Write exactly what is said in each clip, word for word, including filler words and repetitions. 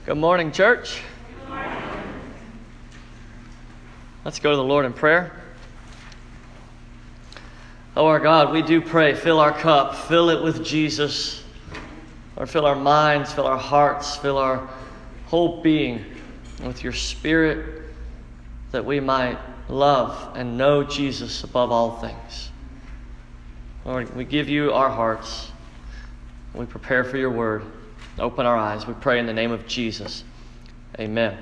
Good morning, church. Good morning. Let's go to the Lord in prayer. Oh, our God, we do pray, fill our cup, fill it with Jesus, or fill our minds, fill our hearts, fill our whole being with your Spirit, that we might love and know Jesus above all things. Lord, we give you our hearts. We prepare for your word. Open our eyes. We pray in the name of Jesus. Amen.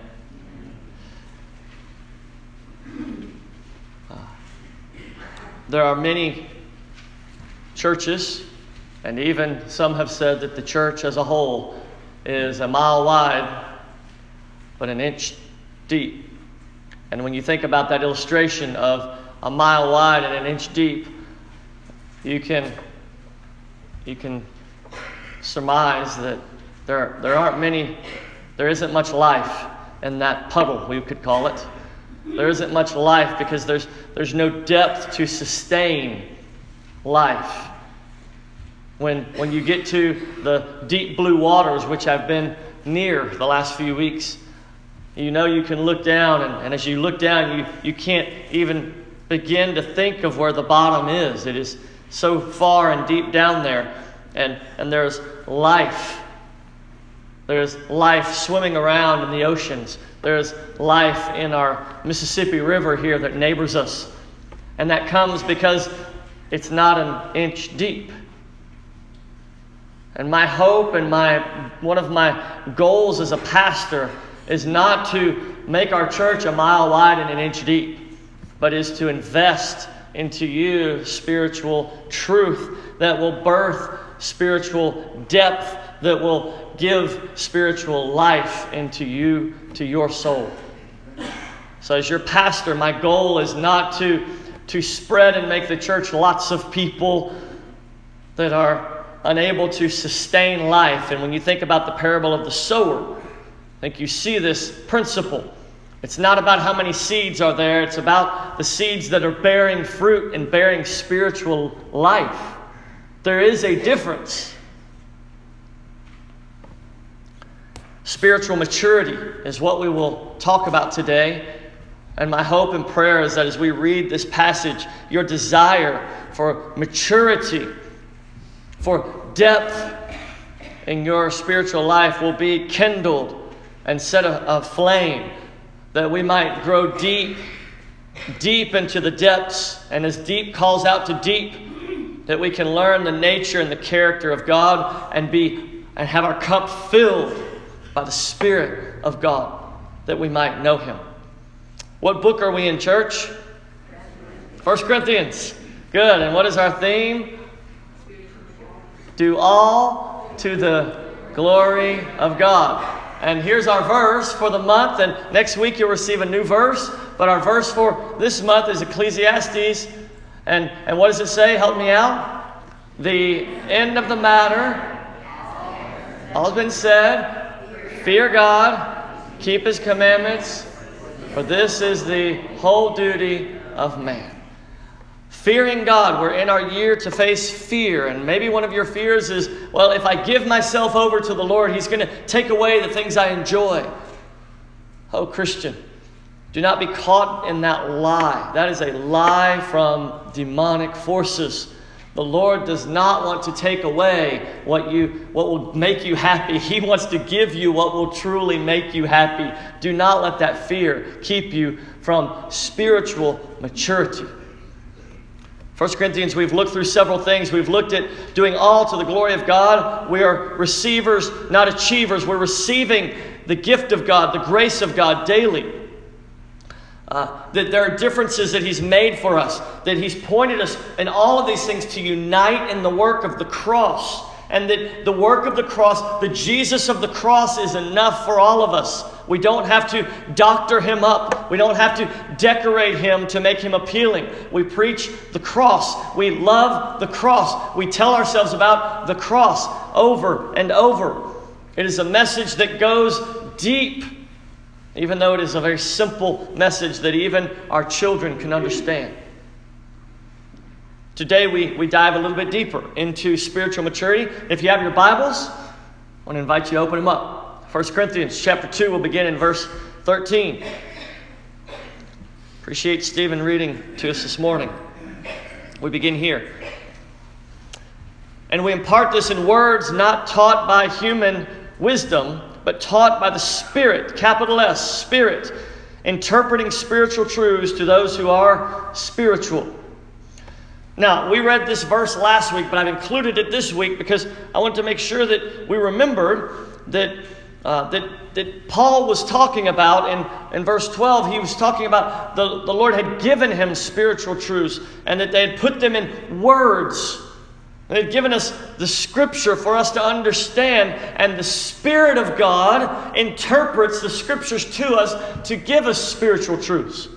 Uh, there are many churches, and even some have said that the church as a whole is a mile wide, but an inch deep. And when you think about that illustration of a mile wide and an inch deep, you can you can surmise that there there aren't many, there isn't much life in that puddle, we could call it. There isn't much life because there's there's no depth to sustain life. When when you get to the deep blue waters, which I've been near the last few weeks, you know you can look down, and, and as you look down, you, you can't even begin to think of where the bottom is. It is so far and deep down there. And, and there's life. There's life swimming around in the oceans. There's life in our Mississippi River here that neighbors us. And that comes because it's not an inch deep. And my hope and my one of my goals as a pastor is not to make our church a mile wide and an inch deep, but is to invest into you spiritual truth that will birth spiritual depth, that will give spiritual life into you, to your soul. So as your pastor, my goal is not to, to spread and make the church lots of people that are unable to sustain life. And when you think about the parable of the sower, I think you see this principle. It's not about how many seeds are there. It's about the seeds that are bearing fruit and bearing spiritual life. There is a difference. Spiritual maturity is what we will talk about today. And my hope and prayer is that as we read this passage, your desire for maturity, for depth in your spiritual life will be kindled and set aflame, that we might grow deep, deep into the depths. And as deep calls out to deep, that we can learn the nature and the character of God and be and have our cup filled by the Spirit of God, that we might know Him. What book are we in, church? First Corinthians. Good. And what is our theme? Do all to the glory of God. And here's our verse for the month. And next week you'll receive a new verse. But our verse for this month is Ecclesiastes. And, and what does it say? Help me out. The end of the matter, all has been said. Fear God, keep His commandments, for this is the whole duty of man. Fearing God, we're in our year to face fear. And maybe one of your fears is, well, if I give myself over to the Lord, He's going to take away the things I enjoy. Oh, Christian, do not be caught in that lie. That is a lie from demonic forces. The Lord does not want to take away what you, what will make you happy. He wants to give you what will truly make you happy. Do not let that fear keep you from spiritual maturity. First Corinthians, we've looked through several things. We've looked at doing all to the glory of God. We are receivers, not achievers. We're receiving the gift of God, the grace of God daily. Uh, that there are differences that He's made for us, that He's pointed us in all of these things to unite in the work of the cross, and that the work of the cross, the Jesus of the cross, is enough for all of us. We don't have to doctor Him up. We don't have to decorate Him to make Him appealing. We preach the cross. We love the cross. We tell ourselves about the cross over and over. It is a message that goes deep, even though it is a very simple message that even our children can understand. Today we, we dive a little bit deeper into spiritual maturity. If you have your Bibles, I want to invite you to open them up. First Corinthians chapter two, we'll begin in verse thirteen. Appreciate Stephen reading to us this morning. We begin here. And we impart this in words not taught by human wisdom, but taught by the Spirit, capital S, Spirit, interpreting spiritual truths to those who are spiritual. Now, we read this verse last week, but I've included it this week because I want to make sure that we remembered that uh, that, that Paul was talking about in, in verse twelve. He was talking about the, the Lord had given him spiritual truths and that they had put them in words. They had given us the Scripture for us to understand, and the Spirit of God interprets the Scriptures to us to give us spiritual truths.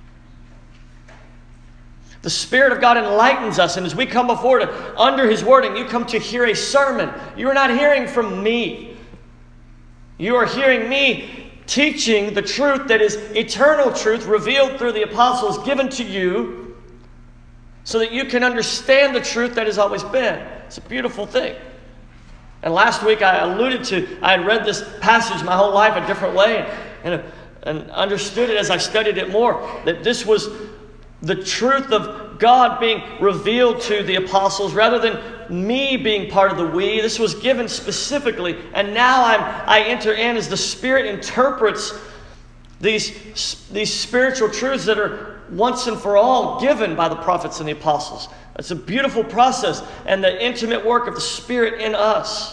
The Spirit of God enlightens us, and as we come before it under His Word, and you come to hear a sermon, you are not hearing from me. You are hearing me teaching the truth that is eternal truth revealed through the apostles given to you so that you can understand the truth that has always been. It's a beautiful thing. And last week I alluded to, I had read this passage my whole life a different way and, and understood it as I studied it more, that this was the truth of God being revealed to the apostles rather than me being part of the we. This was given specifically, and now I'm, I enter in as the Spirit interprets these, these spiritual truths that are once and for all given by the prophets and the apostles. It's a beautiful process and the intimate work of the Spirit in us.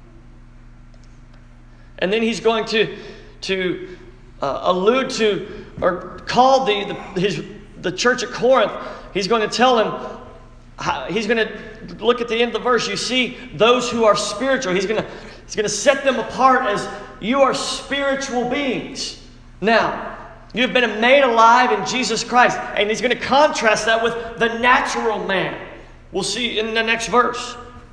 And then he's going to, to uh, allude to or call the, the his the church at Corinth. He's going to tell them, how, he's going to look at the end of the verse. You see those who are spiritual. He's going to, he's going to set them apart as you are spiritual beings. Now, you've been made alive in Jesus Christ. And he's going to contrast that with the natural man. We'll see in the next verse.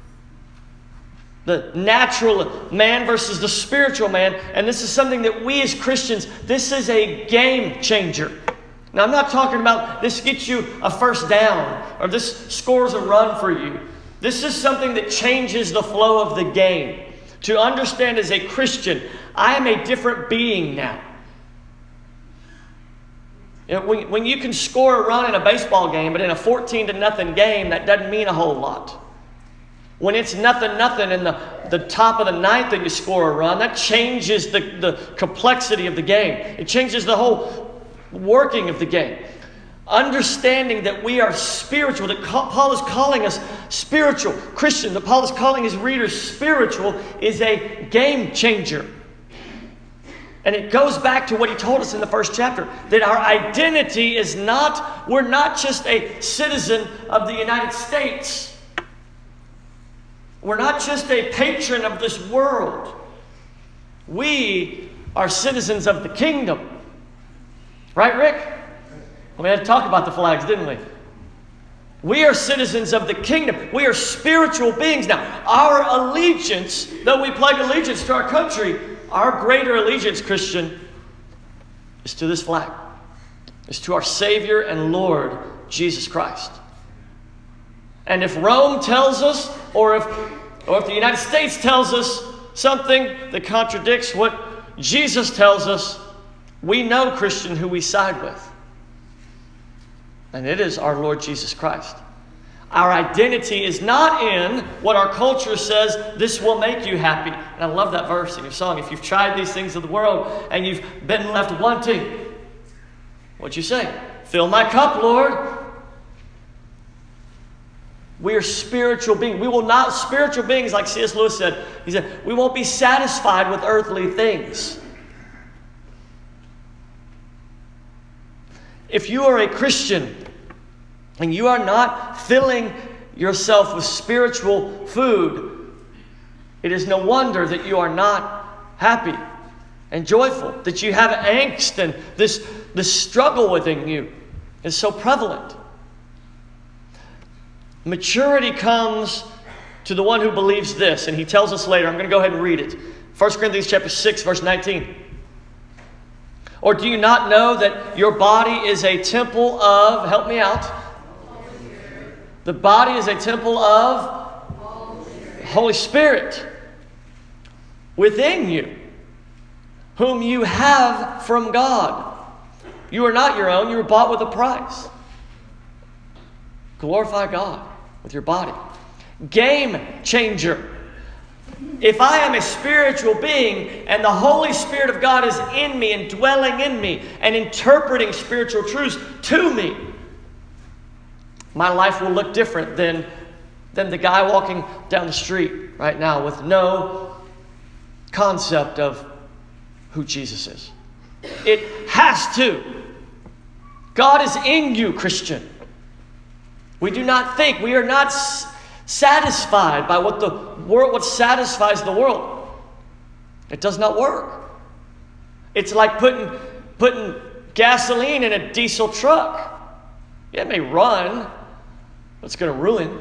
The natural man versus the spiritual man. And this is something that we as Christians, this is a game changer. Now, I'm not talking about this gets you a first down or this scores a run for you. This is something that changes the flow of the game. To understand as a Christian, I am a different being now. You know, when, when you can score a run in a baseball game, but in a fourteen to nothing game, that doesn't mean a whole lot. When it's nothing, nothing in the, the top of the ninth and you score a run, that changes the, the complexity of the game. It changes the whole working of the game. Understanding that we are spiritual, that Paul is calling us spiritual Christian, that Paul is calling his readers spiritual, is a game changer. And it goes back to what he told us in the first chapter, that our identity is not, we're not just a citizen of the United States. We're not just a patron of this world. We are citizens of the kingdom. Right, Rick? We had to talk about the flags, didn't we? We are citizens of the kingdom. We are spiritual beings now. Our allegiance, though we pledge allegiance to our country, our greater allegiance, Christian, is to this flag. Is to our Savior and Lord, Jesus Christ. And if Rome tells us, or if, or if the United States tells us something that contradicts what Jesus tells us, we know, Christian, who we side with. And it is our Lord Jesus Christ. Our identity is not in what our culture says, this will make you happy. And I love that verse in your song. If you've tried these things of the world and you've been left wanting, what'd you say? Fill my cup, Lord. We are spiritual beings. We will not, spiritual beings, like C S Lewis said, he said, we won't be satisfied with earthly things. If you are a Christian and you are not filling yourself with spiritual food, it is no wonder that you are not happy and joyful, that you have angst and this, this struggle within you is so prevalent. Maturity comes to the one who believes this, and he tells us later. I'm going to go ahead and read it. First Corinthians chapter six, verse nineteen. Or do you not know that your body is a temple of, help me out. The body is a temple of Holy Spirit within you, whom you have from God. You are not your own. You were bought with a price. Glorify God with your body. Game changer. If I am a spiritual being and the Holy Spirit of God is in me and dwelling in me and interpreting spiritual truths to me, my life will look different than, than the guy walking down the street right now with no concept of who Jesus is. It has to. God is in you, Christian. We do not think, we are not s- satisfied by what the world, what satisfies the world. It does not work. It's like putting, putting gasoline in a diesel truck. Yeah, it may run, but it's going to ruin.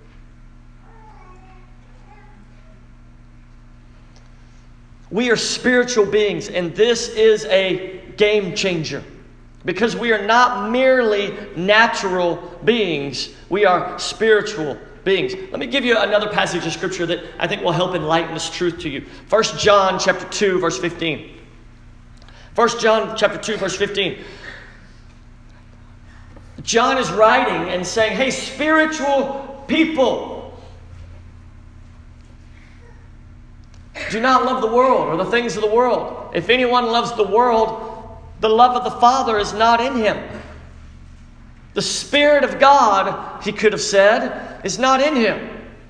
We are spiritual beings, and this is a game changer. Because we are not merely natural beings, we are spiritual beings. Let me give you another passage of Scripture that I think will help enlighten this truth to you. First John chapter two, verse fifteen. First John chapter two, verse fifteen. John is writing and saying, hey, spiritual people, do not love the world or the things of the world. If anyone loves the world, the love of the Father is not in him. The Spirit of God, he could have said, is not in him.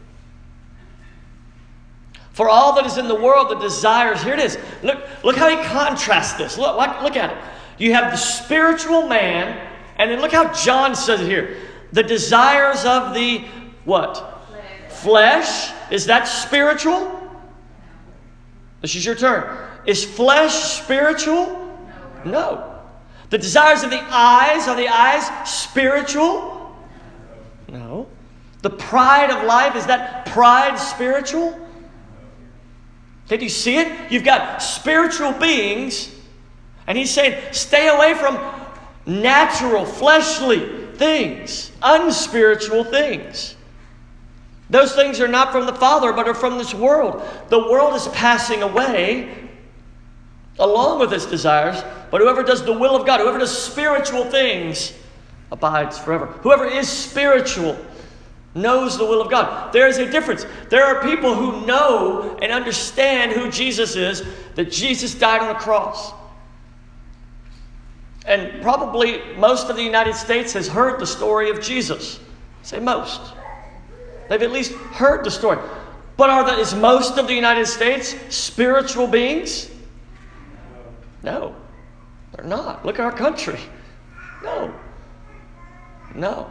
For all that is in the world, the desires, here it is. Look, look how he contrasts this. Look, look, look at it. You have the spiritual man, and then look how John says it here. The desires of the what? Flesh. Flesh. Is that spiritual? This is your turn. Is flesh spiritual? No. The desires of the eyes, are the eyes spiritual? No. The pride of life, is that pride spiritual? Did you see it? You've got spiritual beings, and he's saying, stay away from natural, fleshly things, unspiritual things. Those things are not from the Father, but are from this world. The world is passing away along with its desires, but whoever does the will of God, whoever does spiritual things, abides forever. Whoever is spiritual knows the will of God. There is a difference. There are people who know and understand who Jesus is, that Jesus died on a cross. And probably most of the United States has heard the story of Jesus. I say most. They've at least heard the story. But are the, is most of the United States spiritual beings? No, they're not. Look at our country. No. No.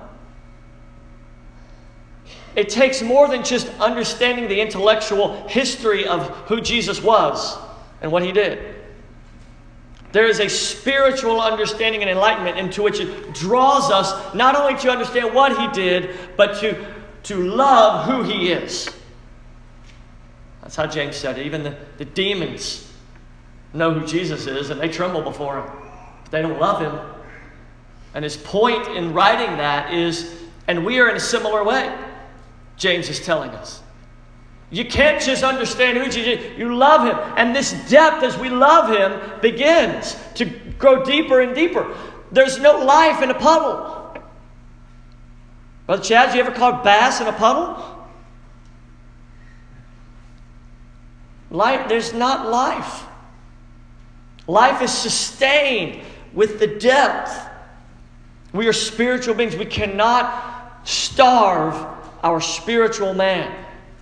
It takes more than just understanding the intellectual history of who Jesus was and what he did. There is a spiritual understanding and enlightenment into which it draws us not only to understand what he did, but to, to love who he is. That's how James said it. Even the, the demons know who Jesus is, and they tremble before him. But they don't love him. And his point in writing that is, and we are in a similar way, James is telling us. You can't just understand who Jesus is. You love him. And this depth as we love him begins to grow deeper and deeper. There's no life in a puddle. Brother Chad, you ever caught bass in a puddle? Life, there's not life. Life is sustained with the depth. We are spiritual beings. We cannot starve our spiritual man.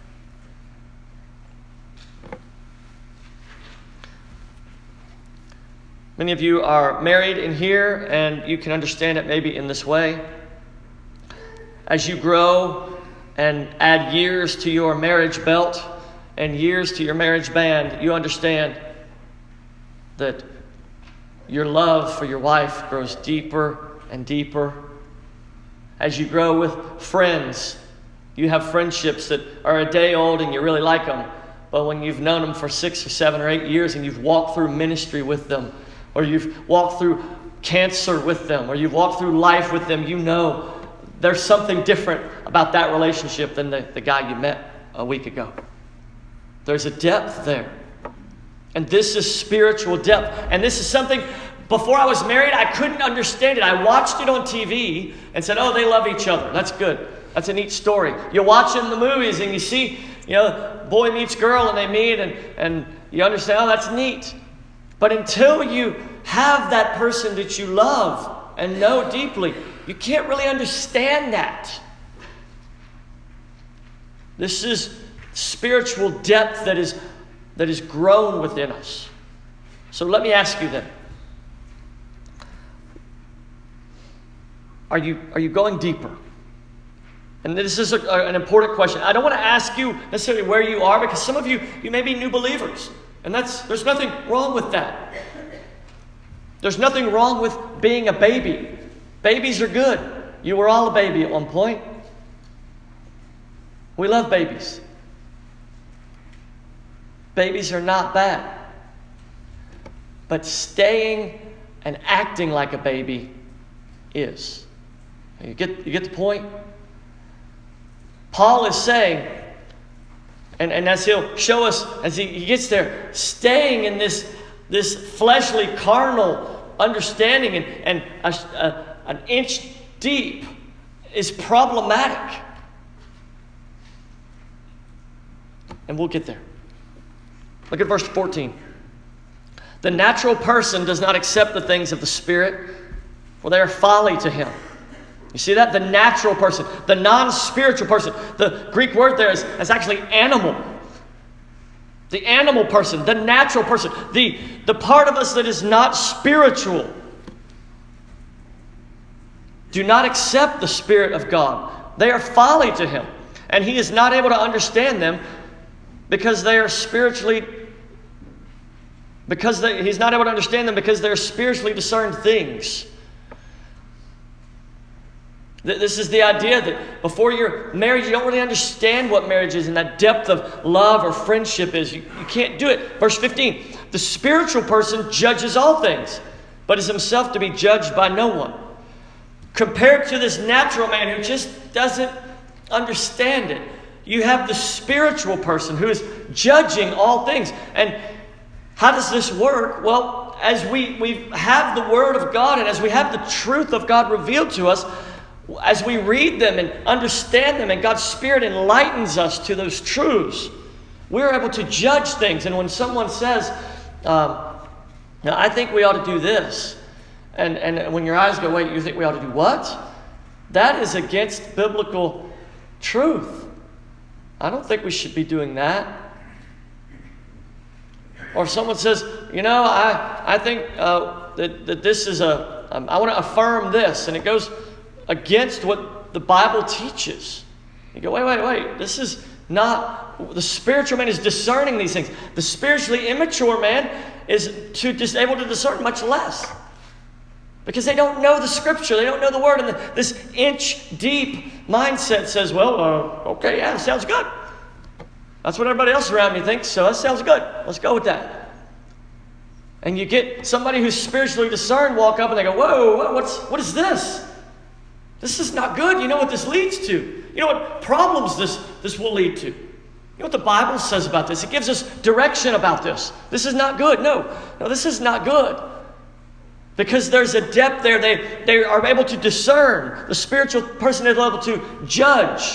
Many of you are married in here, and you can understand it maybe in this way. As you grow and add years to your marriage belt and years to your marriage band, you understand that your love for your wife grows deeper and deeper. As you grow with friends, you have friendships that are a day old and you really like them. But when you've known them for six or seven or eight years and you've walked through ministry with them, or you've walked through cancer with them, or you've walked through life with them, you know there's something different about that relationship than the, the guy you met a week ago. There's a depth there. And this is spiritual depth. And this is something, before I was married, I couldn't understand it. I watched it on T V and said, oh, they love each other. That's good. That's a neat story. You're watching the movies and you see, you know, boy meets girl and they meet and, and you understand, oh, that's neat. But until you have that person that you love and know deeply, you can't really understand that. This is spiritual depth that is that is grown within us. So let me ask you then. Are you, are you going deeper? And this is a, a, an important question. I don't want to ask you necessarily where you are, because some of you, you may be new believers. And that's there's nothing wrong with that. There's nothing wrong with being a baby. Babies are good. You were all a baby at one point. We love babies. Babies are not bad. But staying and acting like a baby is. You get, you get the point? Paul is saying, and, and as he'll show us as he, he gets there, staying in this, this fleshly, carnal understanding and, and a, a, an inch deep is problematic. And we'll get there. Look at verse fourteen. The natural person does not accept the things of the Spirit, for they are folly to him. You see that? The natural person, the non-spiritual person. The Greek word there is, is actually animal. The animal person, the natural person, the, the part of us that is not spiritual. Do not accept the Spirit of God. They are folly to him. And he is not able to understand them because they are spiritually, because they, he's not able to understand them because they're spiritually discerned things. This is the idea that before you're married, you don't really understand what marriage is and that depth of love or friendship is. You, you can't do it. Verse fifteen, the spiritual person judges all things, but is himself to be judged by no one. Compared to this natural man who just doesn't understand it, you have the spiritual person who is judging all things. And how does this work? Well, as we, we have the Word of God and as we have the truth of God revealed to us, as we read them and understand them and God's Spirit enlightens us to those truths, we're able to judge things. And when someone says, um, now I think we ought to do this, and, and when your eyes go, wait, you think we ought to do what? That is against biblical truth. I don't think we should be doing that. Or someone says, you know, I, I think uh, that, that this is a, um, I want to affirm this, and it goes against what the Bible teaches. You go, wait, wait, wait. This is not, the spiritual man is discerning these things. The spiritually immature man is to just able to discern much less. Because they don't know the Scripture. They don't know the Word. And the, this inch deep mindset says, well, uh, okay, yeah, that sounds good. That's what everybody else around me thinks, so that sounds good. Let's go with that. And you get somebody who's spiritually discerned walk up and they go, whoa, what's, what is this? This is not good. You know what this leads to. You know what problems this, this will lead to. You know what the Bible says about this. It gives us direction about this. This is not good. No, no, this is not good. Because there's a depth there. They, they are able to discern. The spiritual person is able to judge.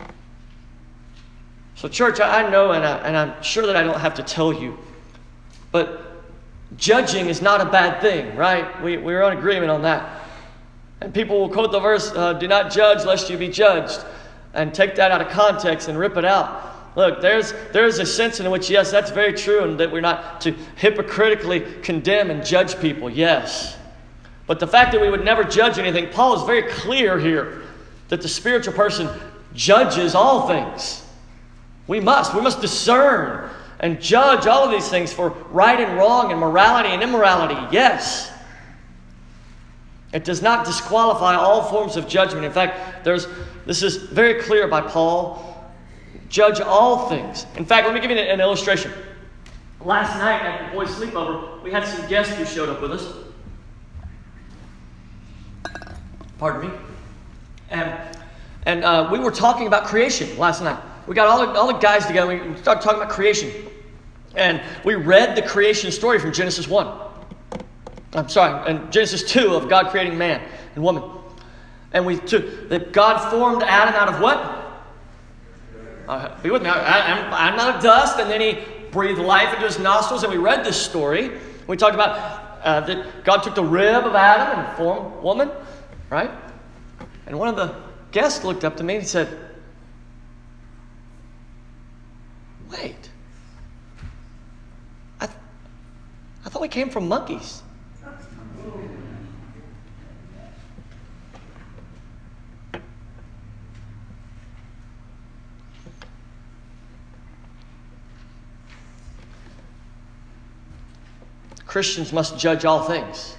So church, I know and, I, and I'm sure that I don't have to tell you, but judging is not a bad thing, right? We, we're in agreement on that. And people will quote the verse, uh, do not judge lest you be judged, and take that out of context and rip it out. Look, there's there's a sense in which, yes, that's very true, and that we're not to hypocritically condemn and judge people, yes. But the fact that we would never judge anything, Paul is very clear here that the spiritual person judges all things. We must. We must discern and judge all of these things for right and wrong and morality and immorality, yes. It does not disqualify all forms of judgment. In fact, there's this is very clear by Paul. Judge all things. In fact, let me give you an illustration. Last night at the boys' sleepover, we had some guests who showed up with us. Pardon me. And, and uh, we were talking about creation last night. We got all the, all the guys together. We started talking about creation. And we read the creation story from Genesis one. I'm sorry, and Genesis two of God creating man and woman. And we took that God formed Adam out of what? Uh, be with me. I, I'm, I'm not of dust. And then he breathed life into his nostrils. And we read this story. We talked about uh, that God took the rib of Adam and formed woman. Right? And one of the guests looked up to me and said, wait. I, th- I thought we came from monkeys. Christians must judge all things.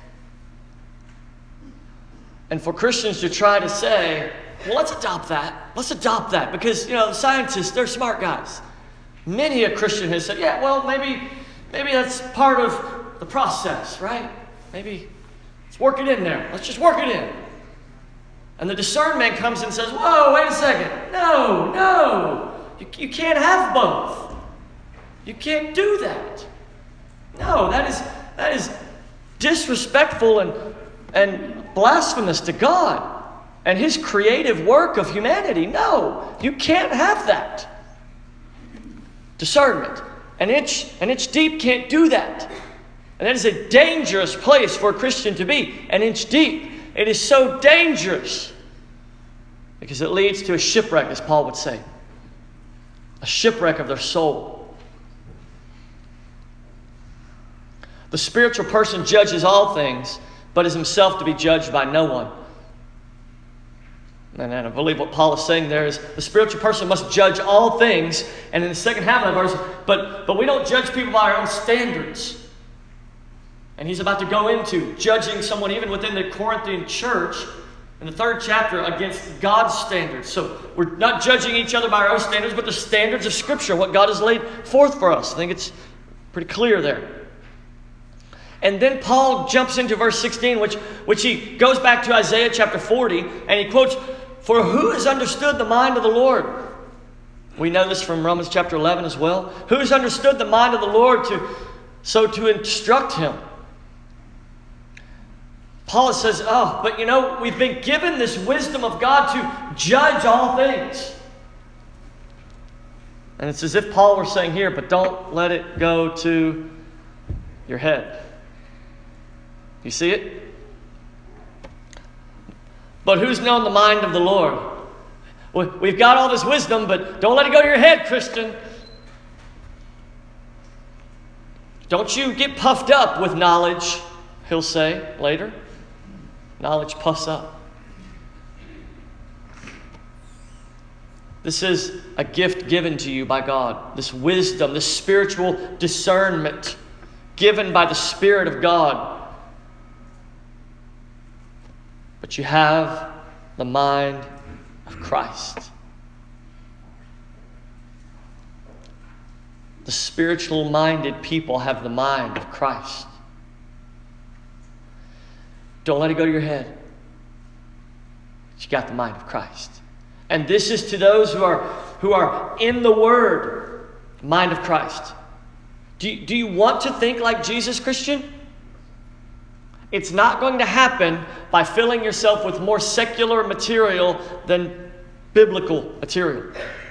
And for Christians to try to say, well, let's adopt that. Let's adopt that. Because, you know, the scientists, they're smart guys. Many a Christian has said, yeah, well, maybe, maybe that's part of the process, right? Maybe let's work it in there. Let's just work it in. And the discernment comes and says, whoa, wait a second. No, no. You, you can't have both. You can't do that. No, that is... That is disrespectful and, and blasphemous to God and His creative work of humanity. No, you can't have that. Discernment. An inch, an inch deep can't do that. And that is a dangerous place for a Christian to be. An inch deep. It is so dangerous because it leads to a shipwreck, as Paul would say. A shipwreck of their soul. The spiritual person judges all things, but is himself to be judged by no one. And I believe what Paul is saying there is the spiritual person must judge all things. And in the second half of the verse, but, but we don't judge people by our own standards. And he's about to go into judging someone even within the Corinthian church in the third chapter against God's standards. So we're not judging each other by our own standards, but the standards of Scripture, what God has laid forth for us. I think it's pretty clear there. And then Paul jumps into verse sixteen, which, which he goes back to Isaiah chapter forty, and he quotes, "For who has understood the mind of the Lord?" We know this from Romans chapter eleven as well. Who has understood the mind of the Lord to so to instruct him? Paul says, oh, but you know, we've been given this wisdom of God to judge all things. And it's as if Paul were saying here, but don't let it go to your head. You see it? But who's known the mind of the Lord? We've got all this wisdom, but don't let it go to your head, Christian. Don't you get puffed up with knowledge, he'll say later. Knowledge puffs up. This is a gift given to you by God. This wisdom, this spiritual discernment given by the Spirit of God. But you have the mind of Christ. The spiritual-minded people have the mind of Christ. Don't let it go to your head. You got the mind of Christ. And this is to those who are, who are in the Word, mind of Christ. Do you, do you want to think like Jesus, Christian? It's not going to happen by filling yourself with more secular material than biblical material.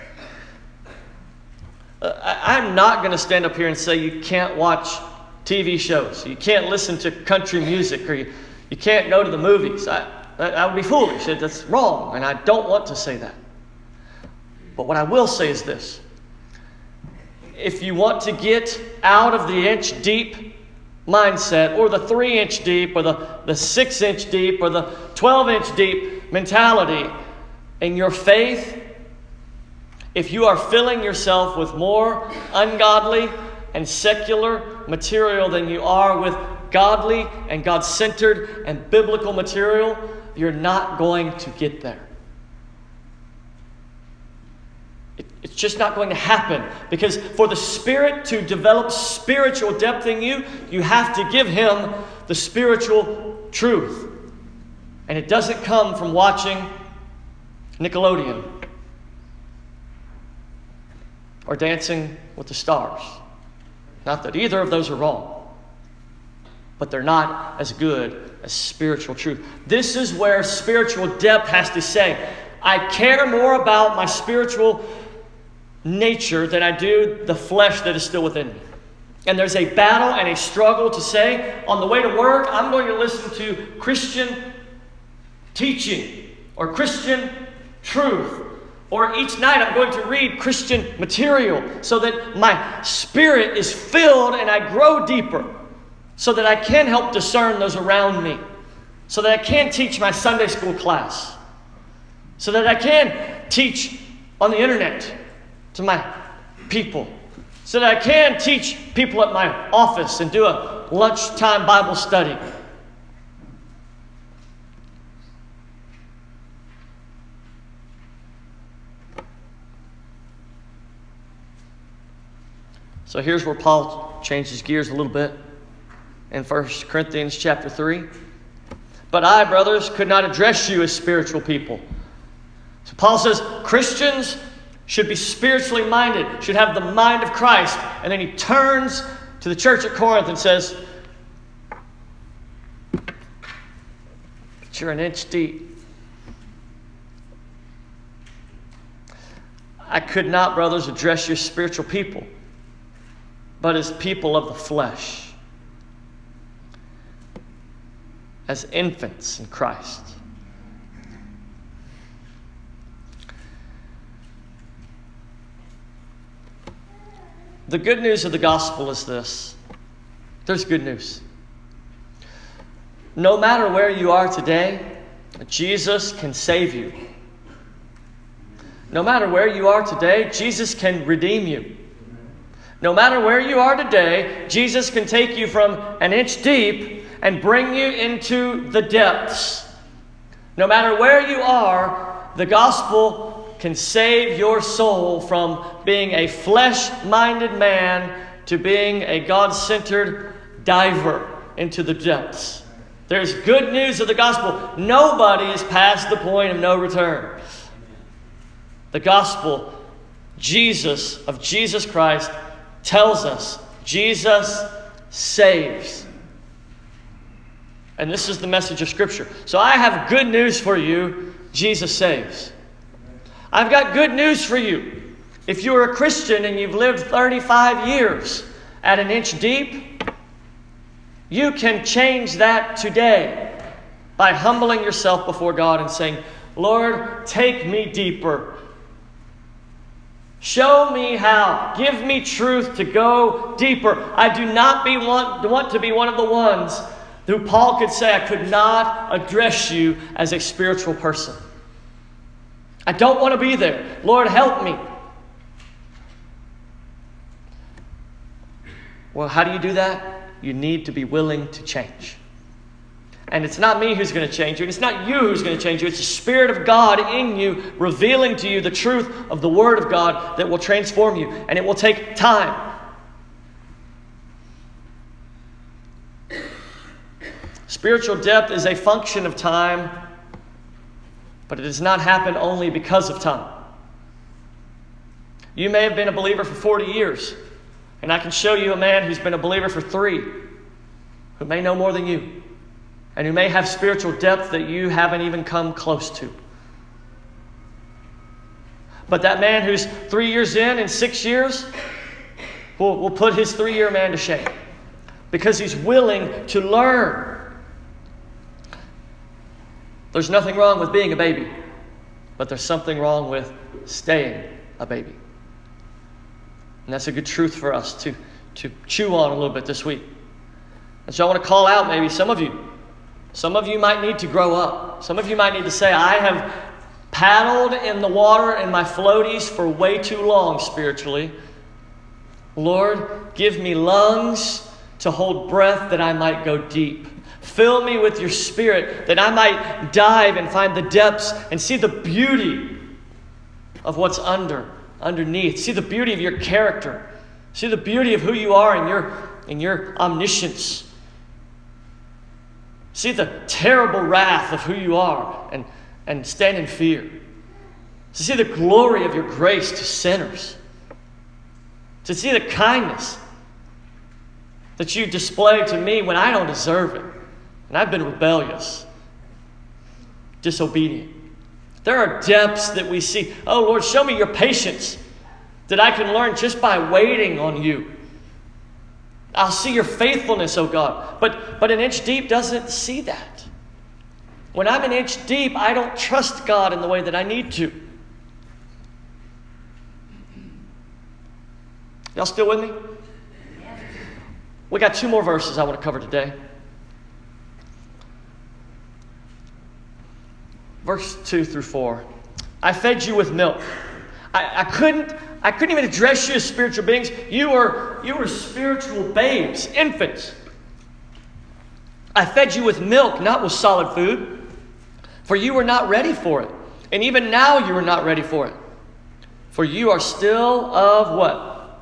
Uh, I, I'm not going to stand up here and say you can't watch T V shows. You can't listen to country music, or you, you can't go to the movies. I, that, that would be foolish. That's wrong, and I don't want to say that. But what I will say is this. If you want to get out of the inch deep mindset, or the three inch deep, or the, the six inch deep, or the twelve inch deep mentality in your faith, if you are filling yourself with more ungodly and secular material than you are with godly and God-centered and biblical material, you're not going to get there. It's just not going to happen, because for the Spirit to develop spiritual depth in you, you have to give Him the spiritual truth. And it doesn't come from watching Nickelodeon or Dancing with the Stars. Not that either of those are wrong, but they're not as good as spiritual truth. This is where spiritual depth has to say, I care more about my spiritual nature than I do the flesh that is still within me. And there's a battle and a struggle to say, on the way to work, I'm going to listen to Christian teaching or Christian truth. Or each night I'm going to read Christian material so that my spirit is filled and I grow deeper. So that I can help discern those around me. So that I can teach my Sunday school class. So that I can teach on the internet to my people. So that I can teach people at my office and do a lunchtime Bible study. So here's where Paul changes gears a little bit in First Corinthians chapter three. But I, brothers, could not address you as spiritual people. So Paul says Christians should be spiritually minded, should have the mind of Christ. And then he turns to the church at Corinth and says, but you're an inch deep. I could not, brothers, address you as spiritual people, but as people of the flesh, as infants in Christ. The good news of the gospel is this. There's good news. No matter where you are today, Jesus can save you. No matter where you are today, Jesus can redeem you. No matter where you are today, Jesus can take you from an inch deep and bring you into the depths. No matter where you are, the gospel can save your soul from being a flesh-minded man to being a God-centered diver into the depths. There's good news of the gospel. Nobody is past the point of no return. The gospel, Jesus, of Jesus Christ, tells us Jesus saves. And this is the message of Scripture. So I have good news for you. Jesus saves. I've got good news for you. If you're a Christian and you've lived thirty-five years at an inch deep, you can change that today by humbling yourself before God and saying, Lord, take me deeper. Show me how. Give me truth to go deeper. I do not be want, want to be one of the ones who Paul could say, I could not address you as a spiritual person. I don't want to be there. Lord, help me. Well, how do you do that? You need to be willing to change. And it's not me who's going to change you. And it's not you who's going to change you. It's the Spirit of God in you, revealing to you the truth of the Word of God that will transform you. And it will take time. Spiritual depth is a function of time, but it does not happen only because of time. You may have been a believer for forty years, and I can show you a man who's been a believer for three, who may know more than you, and who may have spiritual depth that you haven't even come close to. But that man who's three years in and six years will, will put his three-year man to shame because he's willing to learn. There's nothing wrong with being a baby, but there's something wrong with staying a baby. And that's a good truth for us to, to chew on a little bit this week. And so I want to call out maybe some of you. Some of you might need to grow up. Some of you might need to say, I have paddled in the water in my floaties for way too long spiritually. Lord, give me lungs to hold breath that I might go deep. Fill me with your Spirit that I might dive and find the depths and see the beauty of what's under, underneath. See the beauty of your character. See the beauty of who you are in your, in your omniscience. See the terrible wrath of who you are and, and stand in fear. To see the glory of your grace to sinners. To see the kindness that you display to me when I don't deserve it. And I've been rebellious, disobedient. There are depths that we see. Oh, Lord, show me your patience that I can learn just by waiting on you. I'll see your faithfulness, oh God. But, but an inch deep doesn't see that. When I'm an inch deep, I don't trust God in the way that I need to. Y'all still with me? We got two more verses I want to cover today. Verse two through four. I fed you with milk. I, I couldn't I couldn't even address you as spiritual beings. You were, you were spiritual babes, infants. I fed you with milk, not with solid food. For you were not ready for it. And even now you are not ready for it. For you are still of what?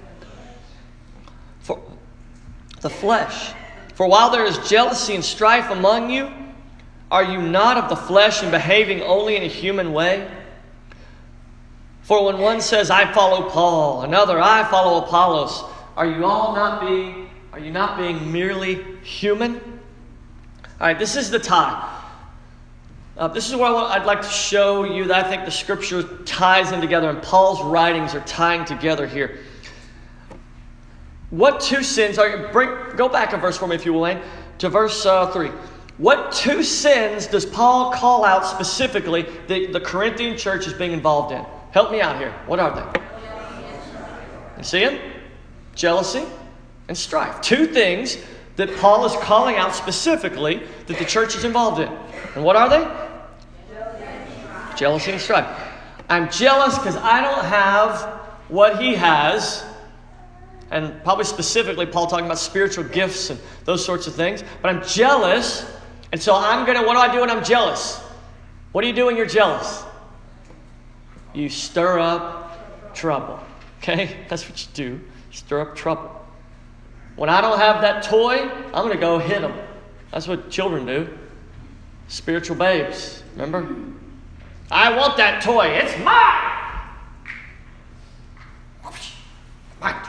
For the flesh. For while there is jealousy and strife among you, are you not of the flesh and behaving only in a human way? For when one says, I follow Paul, another, I follow Apollos, are you all not being, are you not being merely human? All right, this is the tie. Uh, this is what I want, I'd like to show you that I think the Scripture ties them together, and Paul's writings are tying together here. What two sins are? Bring, go back a verse for me, if you will, Wayne, to verse uh, three. What two sins does Paul call out specifically that the Corinthian church is being involved in? Help me out here. What are they? You see them? Jealousy and strife. Two things that Paul is calling out specifically that the church is involved in. And what are they? Jealousy and strife. I'm jealous because I don't have what he has. And probably specifically Paul talking about spiritual gifts and those sorts of things. But I'm jealous. And so I'm going to, what do I do when I'm jealous? What do you do when you're jealous? You stir up trouble. Okay? That's what you do. Stir up trouble. When I don't have that toy, I'm going to go hit them. That's what children do. Spiritual babes. Remember? I want that toy. It's mine. Mine.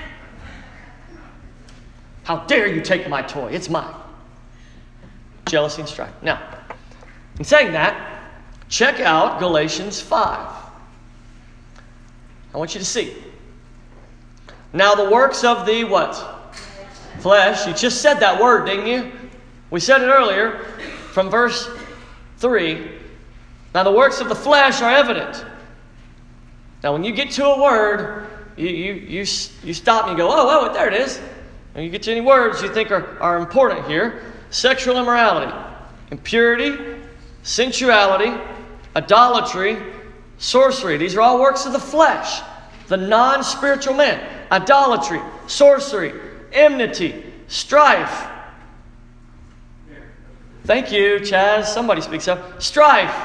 How dare you take my toy? It's mine. Jealousy and strife. Now, in saying that, check out Galatians five. I want you to see. Now the works of the what? Flesh. You just said that word, didn't you? We said it earlier from verse three. Now the works of the flesh are evident. Now when you get to a word, you you you, you stop and you go, oh, oh, there it is. When you get to any words you think are, are important here. Sexual immorality, impurity, sensuality, idolatry, sorcery. These are all works of the flesh. The non-spiritual man. Idolatry, sorcery, enmity, strife. Thank you, Chaz. Somebody speaks up. Strife.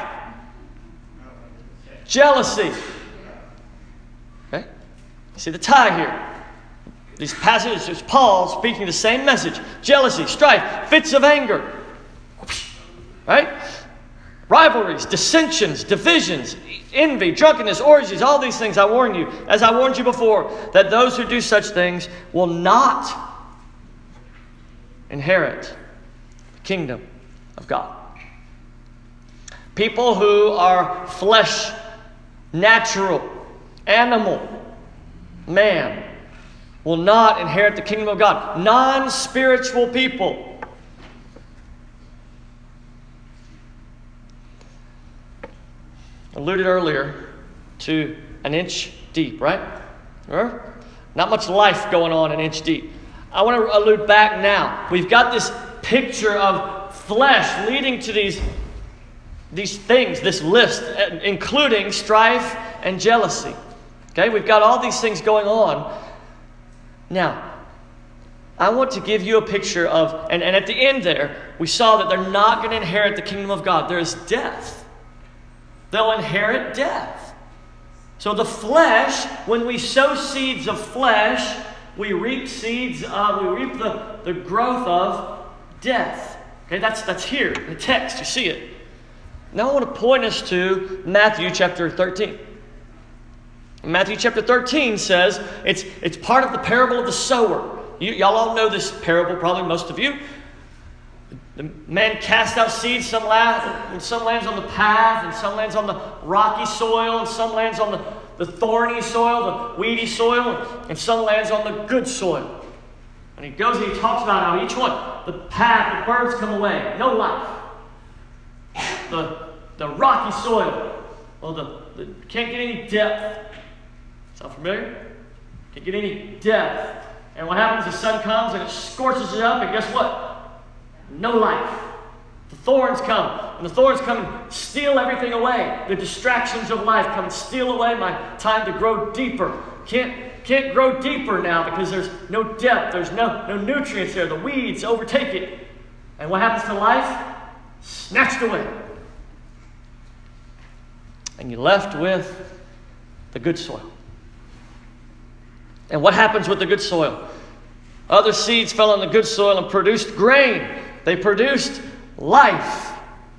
Jealousy. Okay? See the tie here. These passages, it's Paul speaking the same message. Jealousy, strife, fits of anger. Right? Rivalries, dissensions, divisions, envy, drunkenness, orgies, all these things I warn you, as I warned you before, that those who do such things will not inherit the kingdom of God. People who are flesh, natural, animal, man, will not inherit the kingdom of God. Non-spiritual people. Alluded earlier to an inch deep, right? Remember? Not much life going on an inch deep. I want to allude back now. We've got this picture of flesh leading to these, these things, this list, including strife and jealousy. Okay, we've got all these things going on. Now, I want to give you a picture of, and, and at the end there, we saw that they're not going to inherit the kingdom of God. There is death. They'll inherit death. So the flesh, when we sow seeds of flesh, we reap seeds of, we reap the, the growth of death. Okay, that's, that's here in the text. You see it. Now I want to point us to Matthew chapter thirteen. Matthew chapter thirteen says it's, it's part of the parable of the sower. You, y'all all know this parable, probably most of you. The man cast out seeds, some, la- and some lands on the path, and some lands on the rocky soil, and some lands on the, the thorny soil, the weedy soil, and some lands on the good soil. And he goes and he talks about how each one, the path, the birds come away, no life. The, the rocky soil, well, the, the can't get any depth. Sound familiar? Can't get any depth. And what happens? The sun comes and it scorches it up, and guess what? No life. The thorns come, and the thorns come and steal everything away. The distractions of life come and steal away my time to grow deeper. Can't, can't grow deeper now because there's no depth. There's no, no nutrients there. The weeds overtake it. And what happens to life? Snatched away. And you're left with the good soil. And what happens with the good soil? Other seeds fell on the good soil and produced grain. They produced life.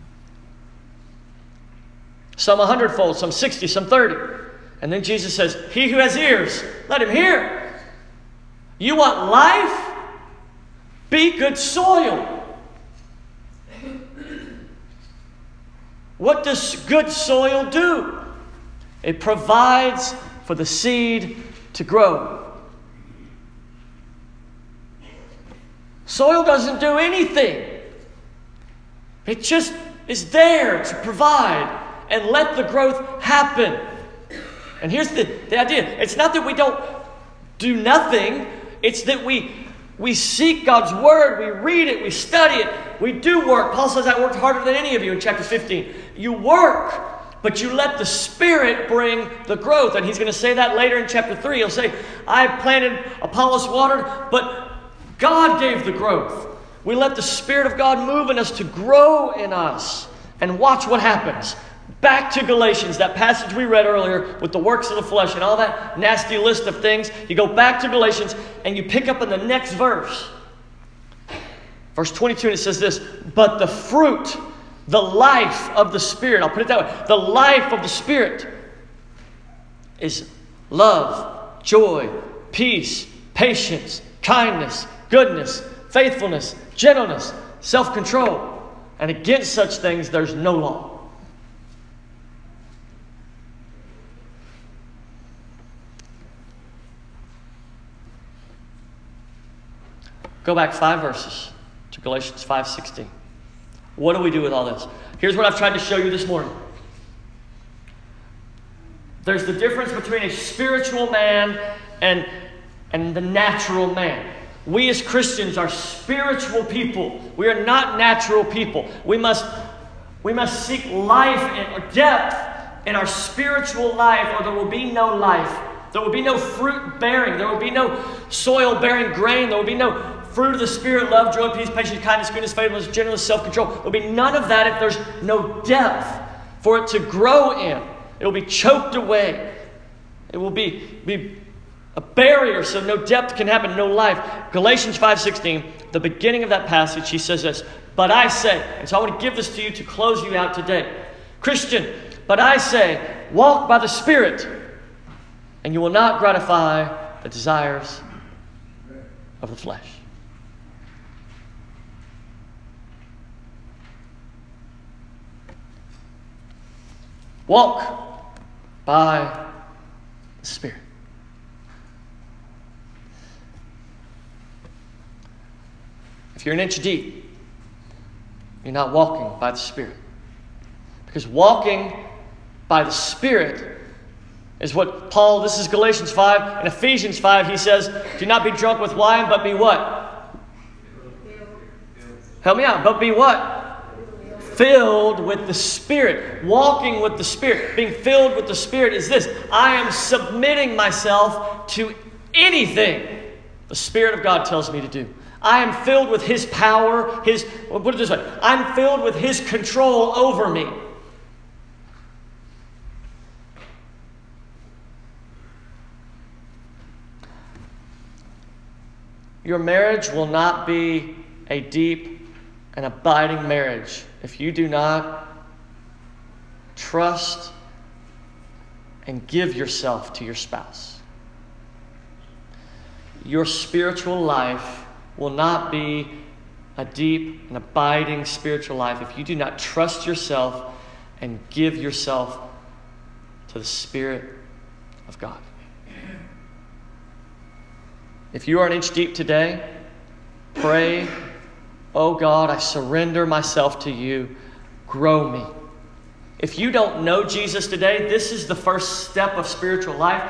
Some a hundredfold, some sixty, some thirty. And then Jesus says, he who has ears, let him hear. You want life? Be good soil. What does good soil do? It provides for the seed to grow. Soil doesn't do anything. It just is there to provide and let the growth happen. And here's the, the idea. It's not that we don't do nothing. It's that we, we seek God's word. We read it. We study it. We do work. Paul says, I worked harder than any of you in chapter fifteen. You work, but you let the Spirit bring the growth. And he's going to say that later in chapter three. He'll say, I planted, Apollos watered, but God gave the growth. We let the Spirit of God move in us to grow in us. And watch what happens. Back to Galatians, that passage we read earlier with the works of the flesh and all that nasty list of things. You go back to Galatians and you pick up in the next verse. Verse twenty-two, and it says this, but the fruit, the life of the Spirit, I'll put it that way, the life of the Spirit is love, joy, peace, patience, kindness, goodness, faithfulness, gentleness, self-control. And against such things there's no law. Go back five verses to Galatians five sixteen. What do we do with all this? Here's what I've tried to show you this morning. There's the difference between a spiritual man and, and the natural man. We as Christians are spiritual people. We are not natural people. We must, we must seek life and depth in our spiritual life, or there will be no life. There will be no fruit bearing. There will be no soil bearing grain. There will be no fruit of the Spirit, love, joy, peace, patience, kindness, goodness, faithfulness, gentleness, self-control. There will be none of that if there's no depth for it to grow in. It will be choked away. It will be, be a barrier so no depth can happen, no life. Galatians five sixteen, the beginning of that passage, he says this, but I say, and so I want to give this to you to close you out today. Christian, but I say, walk by the Spirit, and you will not gratify the desires of the flesh. Walk by the Spirit. If you're an inch deep, you're not walking by the Spirit. Because walking by the Spirit is what Paul, this is Galatians five, in Ephesians five, he says, do not be drunk with wine, but be what? Help me out. But be what? Filled with the Spirit. Walking with the Spirit. Being filled with the Spirit is this. I am submitting myself to anything the Spirit of God tells me to do. I am filled with His power, His, well, put it this way, I'm filled with His control over me. Your marriage will not be a deep and abiding marriage if you do not trust and give yourself to your spouse. your spiritual life will not be a deep and abiding spiritual life if you do not trust yourself and give yourself to the Spirit of God. If you are an inch deep today, pray, "Oh God, I surrender myself to you. Grow me." If you don't know Jesus today, this is the first step of spiritual life.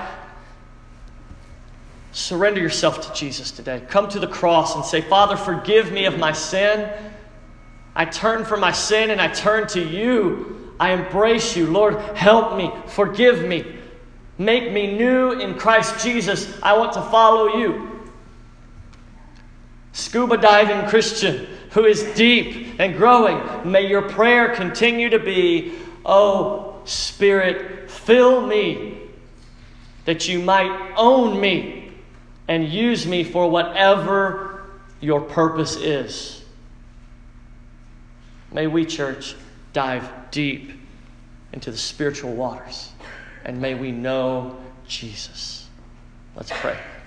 Surrender yourself to Jesus today. Come to the cross and say, "Father, forgive me of my sin. I turn from my sin and I turn to you. I embrace you. Lord, help me. Forgive me. Make me new in Christ Jesus. I want to follow you." Scuba diving Christian who is deep and growing, may your prayer continue to be, "Oh, Spirit, fill me that you might own me and use me for whatever your purpose is." May we, church, dive deep into the spiritual waters, and may we know Jesus. Let's pray.